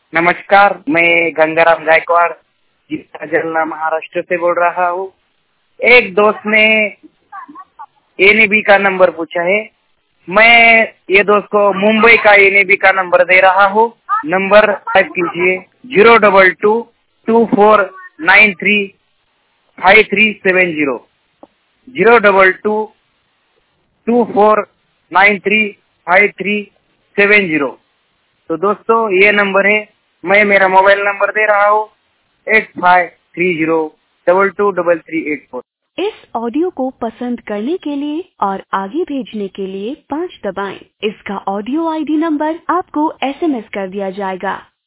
नमस्कार, मैं गंगाराम गायकवाड़ जिला जलना महाराष्ट्र से बोल रहा हूँ। एक दोस्त ने एनईबी का नंबर पूछा है। मैं ये दोस्त को मुंबई का एनईबी का नंबर दे रहा हूँ। नंबर टाइप कीजिए 02224935370 02224935370। तो दोस्तों ये नंबर है। मैं मेरा मोबाइल नंबर दे रहा हूँ 8530223384। इस ऑडियो को पसंद करने के लिए और आगे भेजने के लिए 5 दबाएं। इसका ऑडियो आईडी नंबर आपको एसएमएस कर दिया जाएगा।